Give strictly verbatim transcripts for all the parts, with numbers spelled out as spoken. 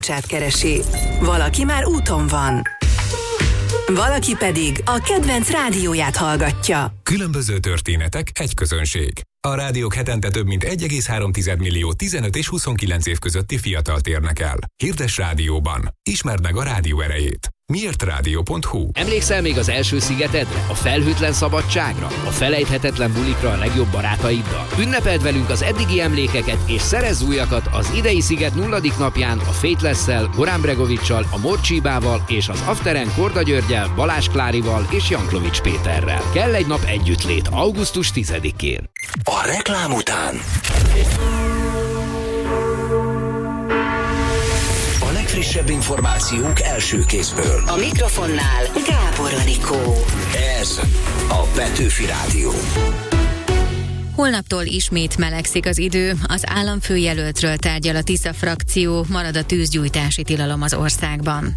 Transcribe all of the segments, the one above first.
Csát keresi. Valaki már úton van. Valaki pedig a kedvenc rádióját hallgatja. Különböző történetek, egy közönség. A rádiók hetente több mint egy egész három millió tizenöt és huszonkilenc év közötti fiatalt érnek el. Hirdess rádióban. Ismerd meg a rádió erejét. miért rádió pont hu. Emlékszel még az első szigetedre? A felhőtlen szabadságra? A felejthetetlen bulikra a legjobb barátaiddal? Ünnepeld velünk az eddigi emlékeket és szerezz újakat az idei sziget nulladik napján a Faithless-szel, Goran Bregovic-sal, a Morcsibával és az Afteren Korda Györgyel, Balázs Klárival és Janklovics Péterrel. Kell egy nap együttlét augusztus tizedikén. A reklám után a legfrissebb információk első kézből. A mikrofonnál Gábor Anikó. Ez a Petőfi Rádió. Holnaptól ismét melegszik az idő, az államfőjelöltről tárgyal a Tisza frakció, marad a tűzgyújtási tilalom az országban.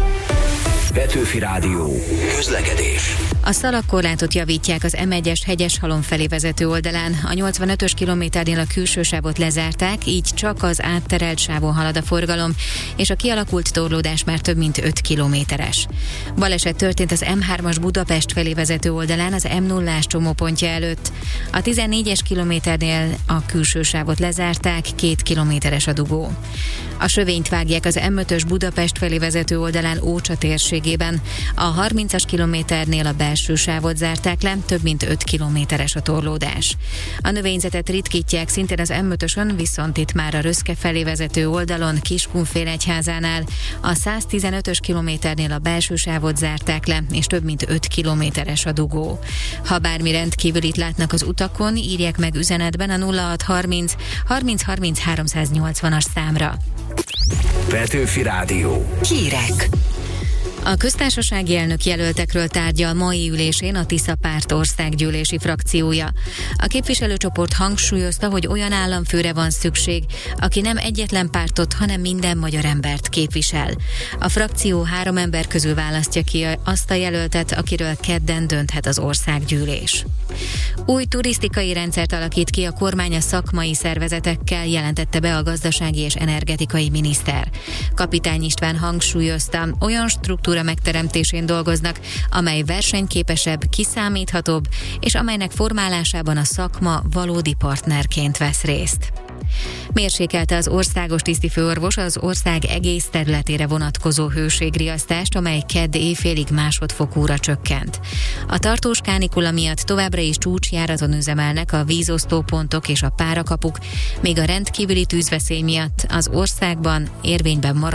Petőfi Rádió. Közlekedés. A szalagkorlátot javítják az em egyes Hegyeshalom felé vezető oldalán. A nyolcvanötös kilométernél a külső sávot lezárták, így csak az átterelt sávon halad a forgalom, és a kialakult torlódás már több mint öt kilométeres. Baleset történt az em hármas Budapest felé vezető oldalán az em nullás csomópontja előtt. A tizennégyes kilométernél a külső sávot lezárták, két kilométeres a dugó. A sövényt vágják az em ötös Budapest felé vezető oldalán Ócsa térségében. A harmincas kilométernél a belső sávot zárták le, több mint öt kilométeres a torlódás. A növényzetet ritkítják szintén az em ötösön, viszont itt már a Röszke felé vezető oldalon Kiskunfélegyházánál a száztizenötös kilométernél a belső sávot zárták le, és több mint öt kilométeres a dugó. Ha bármi rendkívülit látnak az utakon, írják meg üzenetben a nulla hat harminc harminc harminc háromszáznyolcvanas számra. Petőfi Rádió. Hírek. A köztársasági elnök jelöltekről tárgyal mai ülésén a Tisza párt országgyűlési frakciója. A képviselőcsoport hangsúlyozta, hogy olyan államfőre van szükség, aki nem egyetlen pártot, hanem minden magyar embert képvisel. A frakció három ember közül választja ki azt a jelöltet, akiről kedden dönthet az országgyűlés. Új turisztikai rendszert alakít ki a kormány a szakmai szervezetekkel, jelentette be a gazdasági és energetikai miniszter. Kapitány István hangsúlyozta, olyan struktúra megteremtésén dolgoznak, amely versenyképesebb, kiszámíthatóbb, és amelynek formálásában a szakma valódi partnerként vesz részt. Mérsékelte az országos tisztifőorvos az ország egész területére vonatkozó hőségriasztást, amely kedd éjfélig másodfokúra csökkent. A tartós kánikula miatt továbbra is csúcsjáraton üzemelnek a vízosztópontok és a párakapuk, még a rendkívüli tűzveszély miatt az országban érvényben marad